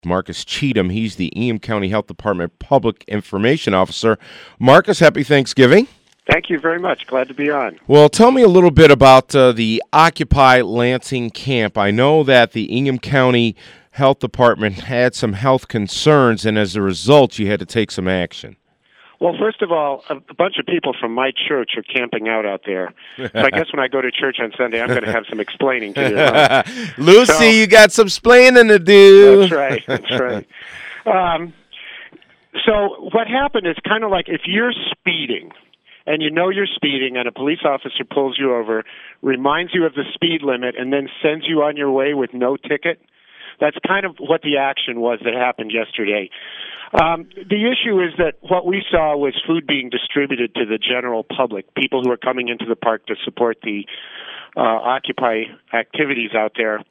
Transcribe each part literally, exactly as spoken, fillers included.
Marcus Cheatham. He's the Ingham County Health Department Public Information Officer. Marcus, happy Thanksgiving. Thank you very much. Glad to be on. Well, tell me a little bit about uh, the Occupy Lansing camp. I know that the Ingham County Health Department had some health concerns, and as a result, you had to take some action. Well, first of all, a a bunch of people from my church are camping out out there. So I guess when I go to church on Sunday, I'm going to have some explaining to do. Huh? Lucy, So- you got some splaining to do. That's right. That's right. Um, so what happened is kind of like if you're speeding, and you know you're speeding, and a police officer pulls you over, reminds you of the speed limit, and then sends you on your way with no ticket. That's kind of what the action was that happened yesterday. Um, the issue is that what we saw was food being distributed to the general public, people who are coming into the park to support the uh, Occupy activities out there.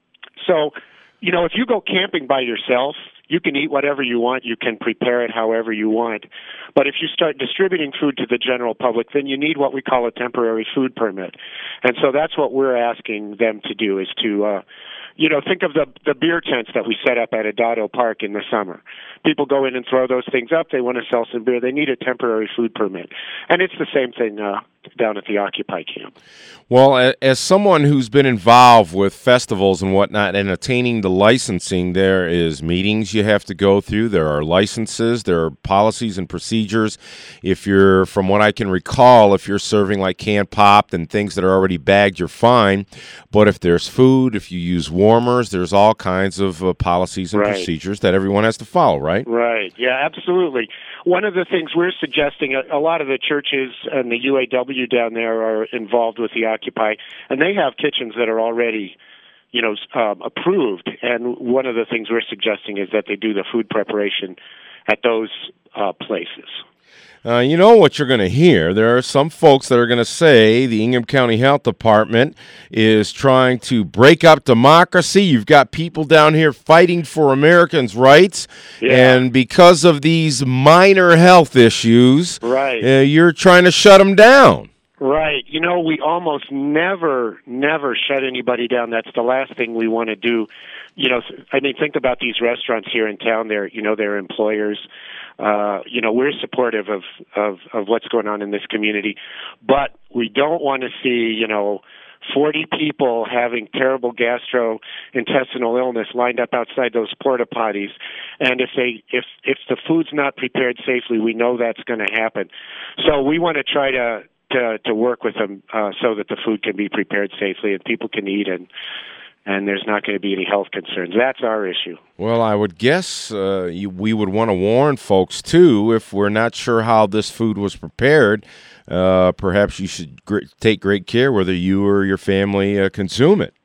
So, you know, if you go camping by yourself, you can eat whatever you want. You can prepare it however you want. But if you start distributing food to the general public, then you need what we call a temporary food permit. And so that's what we're asking them to do is to, uh, you know, think of the the beer tents that we set up at Adado Park in the summer. People go in and throw those things up. They want to sell some beer. They need a temporary food permit. And it's the same thing uh, down at the Occupy camp. Well, a- as someone who's been involved with festivals and whatnot and attaining the licensing, there is meetings you have to go through. There are licenses. There are policies and procedures. If you're, from what I can recall, if you're serving like canned pop and things that are already bagged, you're fine. But if there's food, if you use warmers, there's all kinds of uh, policies and Right. procedures that everyone has to follow, right? Right. Yeah, absolutely. One of the things we're suggesting, a, a lot of the churches and the U A W down there are involved with the Occupy, and they have kitchens that are already, you know, um, approved. And one of the things we're suggesting is that they do the food preparation at those uh, places. Uh, you know what you're going to hear. There are some folks that are going to say the Ingham County Health Department is trying to break up democracy. You've got people down here fighting for Americans' rights, Yeah. and because of these minor health issues, Right. uh, you're trying to shut them down. Right. You know, we almost never, never shut anybody down. That's the last thing we want to do. You know, I mean, think about these restaurants here in town. They're, you know, they're employers. Uh, you know, we're supportive of, of, of what's going on in this community, but we don't want to see, you know, forty people having terrible gastrointestinal illness lined up outside those porta potties. And if they, if, if the food's not prepared safely, we know that's going to happen. So we want to try to, to, to work with them, uh, so that the food can be prepared safely and people can eat and, and there's not going to be any health concerns. That's our issue. Well, I would guess uh, you, we would want to warn folks, too, if we're not sure how this food was prepared. Uh, perhaps you should gr- take great care whether you or your family uh, consume it.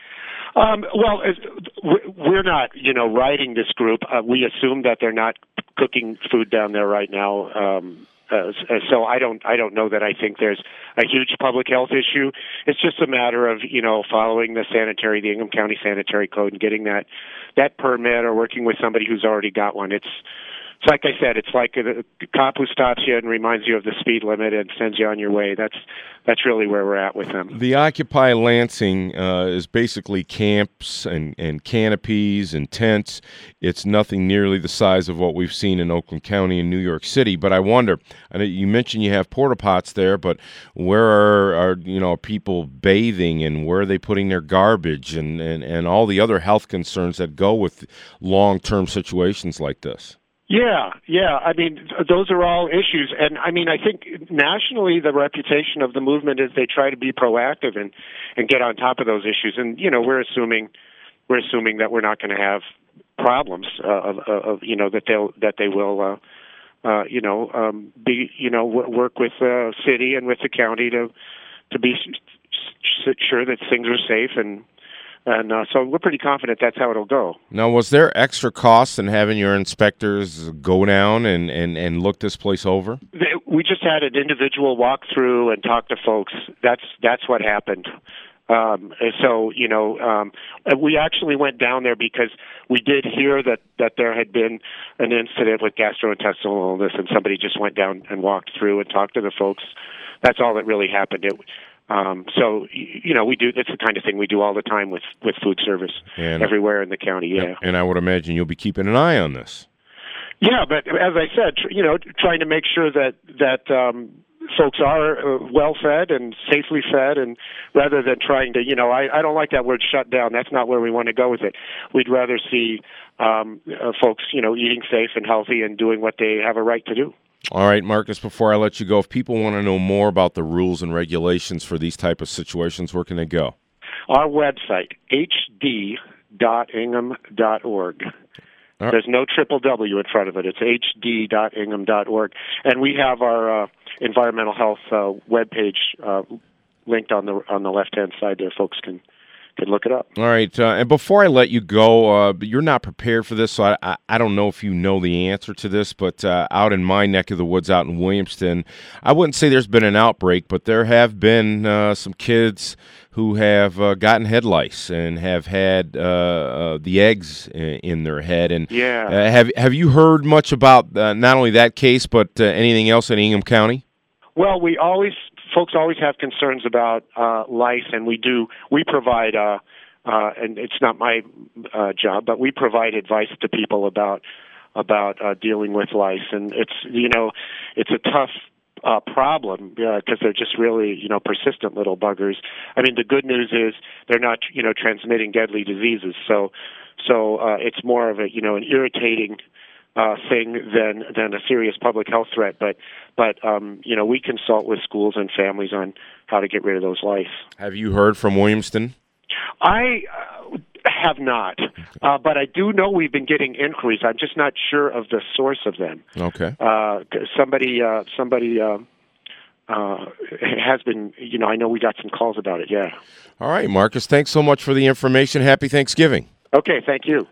Um, well, as- w- we're not, you know, writing this group. Uh, we assume that they're not cooking food down there right now. Um, uh, so I don't, I don't know that I think there's a huge public health issue. It's just a matter of, you know, following the sanitary, the Ingham County Sanitary Code, and getting that that permit, or working with somebody who's already got one. It's It's like I said, it's like a, a cop who stops you and reminds you of the speed limit and sends you on your way. That's that's really where we're at with them. The Occupy Lansing uh, is basically camps and, and canopies and tents. It's nothing nearly the size of what we've seen in Oakland County and New York City. But I wonder, I know you mentioned you have porta pots there, but where are, are you know people bathing, and where are they putting their garbage, and, and, and all the other health concerns that go with long-term situations like this? Yeah, yeah. I mean, th- those are all issues. And I mean, I think nationally the reputation of the movement is they try to be proactive and, and get on top of those issues. And, you know, we're assuming we're assuming that we're not going to have problems uh, of, of, you know, that they'll, that they will, uh, uh, you know, um, be, you know, w- work with the city and with the county to, to be s- s- sure that things are safe. And, And uh, so we're pretty confident that's how it'll go. Now, was there extra costs in having your inspectors go down and, and, and look this place over? We just had an individual walk through and talk to folks. That's that's what happened. Um, and so, you know, um, we actually went down there because we did hear that, that there had been an incident with gastrointestinal illness, and somebody just went down and walked through and talked to the folks. That's all that really happened. It, Um, so, you know, we do, that's the kind of thing we do all the time with, with food service and, everywhere in the county, yeah. And I would imagine you'll be keeping an eye on this. Yeah, but as I said, you know, trying to make sure that, that um, folks are uh, well-fed and safely fed, and rather than trying to, you know, I, I don't like that word shut down. That's not where we want to go with it. We'd rather see um, uh, folks, you know, eating safe and healthy and doing what they have a right to do. All right, Marcus, before I let you go, if people want to know more about the rules and regulations for these type of situations, where can they go? Our website, h d dot ingham dot org. Right. There's no triple W in front of it. It's h d dot ingham dot org. And we have our uh, environmental health uh, webpage uh, linked on the on the left-hand side there. Folks can Could look it up. All right, uh, and before I let you go, uh, you're not prepared for this, so I, I, I don't know if you know the answer to this, but uh, out in my neck of the woods, out in Williamston, I wouldn't say there's been an outbreak, but there have been uh, some kids who have uh, gotten head lice and have had uh, uh, the eggs in, in their head. And yeah. uh, have have you heard much about uh, not only that case, but uh, anything else in Ingham County? Well, we always. Folks always have concerns about uh, lice, and we do. We provide, uh, uh, and it's not my uh, job, but we provide advice to people about about uh, dealing with lice, and it's you know, it's a tough uh, problem because uh, they're just really you know persistent little buggers. I mean, the good news is they're not you know transmitting deadly diseases, so so uh, it's more of a you know an irritating Uh, thing than than a serious public health threat, but but um, you know we consult with schools and families on how to get rid of those lice. Have you heard from Williamston? I uh, have not, uh, but I do know we've been getting inquiries. I'm just not sure of the source of them. Okay. Uh, somebody uh, somebody uh, uh, has been. You know, I know we got some calls about it. Yeah. All right, Marcus. Thanks so much for the information. Happy Thanksgiving. Okay. Thank you.